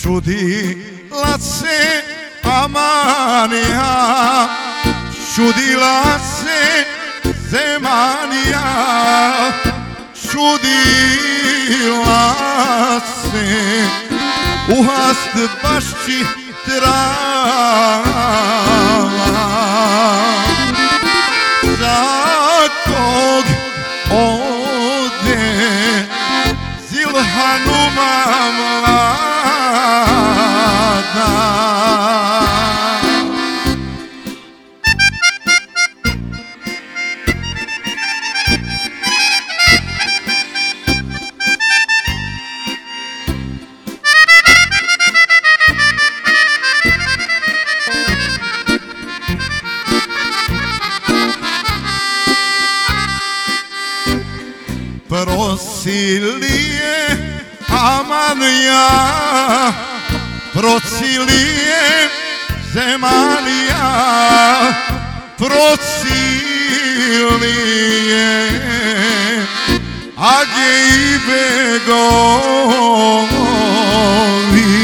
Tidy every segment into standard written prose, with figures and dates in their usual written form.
Čudila se Amanija, čudila se Zemanija, čudila se u hast bašći trava. Za kog ode Zilhanuma mlada. Prosilije Amanija, prosilije Zemanija, prosilije Age i begovi,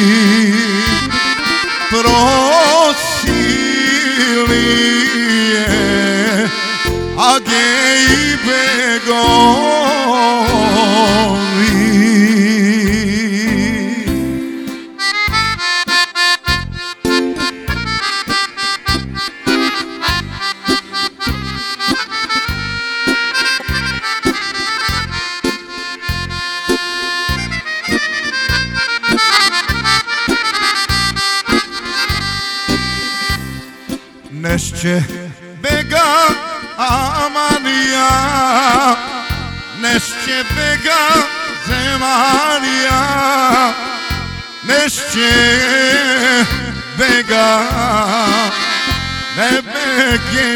prosilije Age i begovi. Nešće bega Amanija, nešće bega Zemanija, nešće bega ne bege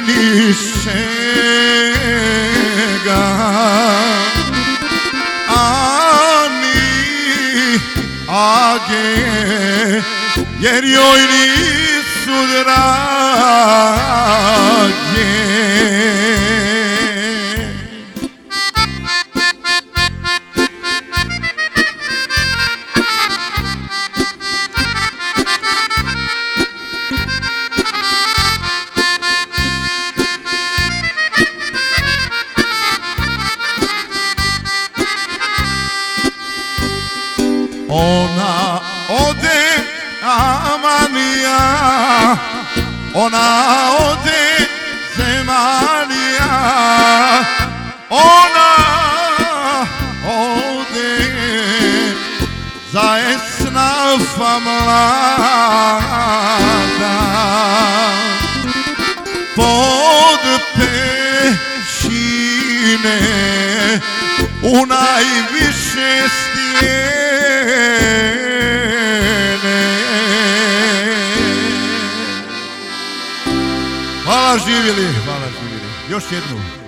nišega. Ani Age jer joj nisu drage. Ona ode Amanija, ona ode Zemanija, ona ode za esnafa mlada. Pod pećine u najviše stijene. Hvala živjeli, hvala živjeli. Još jednu.